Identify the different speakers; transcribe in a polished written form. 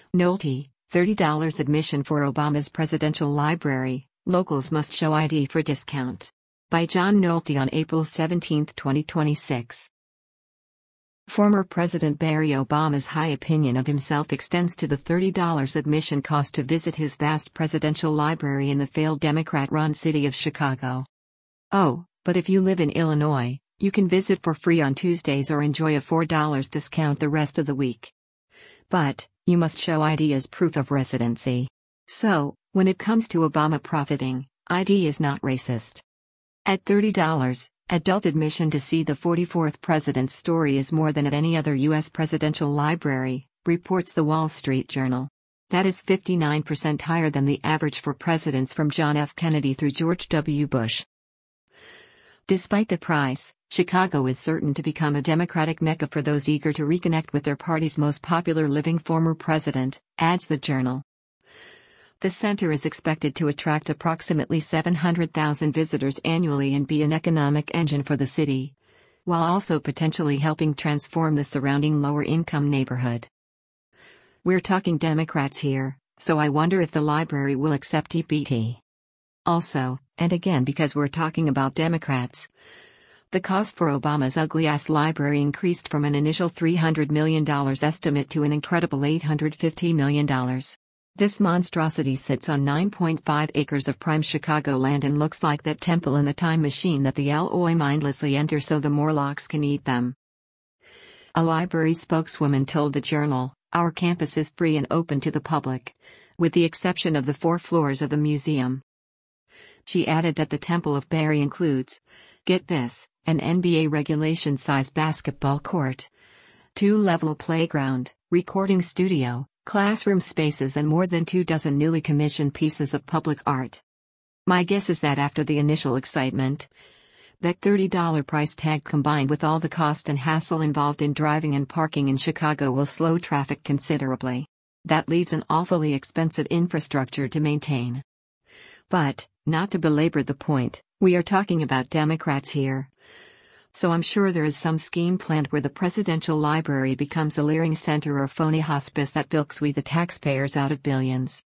Speaker 1: Nolte, $30 admission for Obama's presidential library, locals must show ID for discount. By John Nolte on April 17, 2026. Former President Barack Obama's high opinion of himself extends to the $30 admission cost to visit his vast presidential library in the failed Democrat-run city of Chicago. Oh, but if you live in Illinois, you can visit for free on Tuesdays or enjoy a $4 discount the rest of the week. But, you must show ID as proof of residency. So, when it comes to Obama profiting, ID is not racist. At $30, adult admission to see the 44th president's story is more than at any other U.S. presidential library, reports the Wall Street Journal. That is 59% higher than the average for presidents from John F. Kennedy through George W. Bush. Despite the price, Chicago is certain to become a Democratic mecca for those eager to reconnect with their party's most popular living former president, adds the Journal. The center is expected to attract approximately 700,000 visitors annually and be an economic engine for the city, while also potentially helping transform the surrounding lower-income neighborhood. We're talking Democrats here, so I wonder if the library will accept EBT. Also, and again because we're talking about Democrats, the cost for Obama's ugly-ass library increased from an initial $300 million estimate to an incredible $850 million. This monstrosity sits on 9.5 acres of prime Chicago land and looks like that temple in the time machine that the LOI mindlessly enter so the Morlocks can eat them. A library spokeswoman told the Journal, "Our campus is free and open to the public, with the exception of the 4 floors of the museum." She added that the Temple of Bari includes, get this, an NBA regulation-size basketball court, 2-level playground, recording studio, classroom spaces and more than 24 newly commissioned pieces of public art. My guess is that after the initial excitement, that $30 price tag combined with all the cost and hassle involved in driving and parking in Chicago will slow traffic considerably. That leaves an awfully expensive infrastructure to maintain. But, not to belabor the point, we are talking about Democrats here. So I'm sure there is some scheme planned where the presidential library becomes a leering center or phony hospice that bilks we the taxpayers out of billions.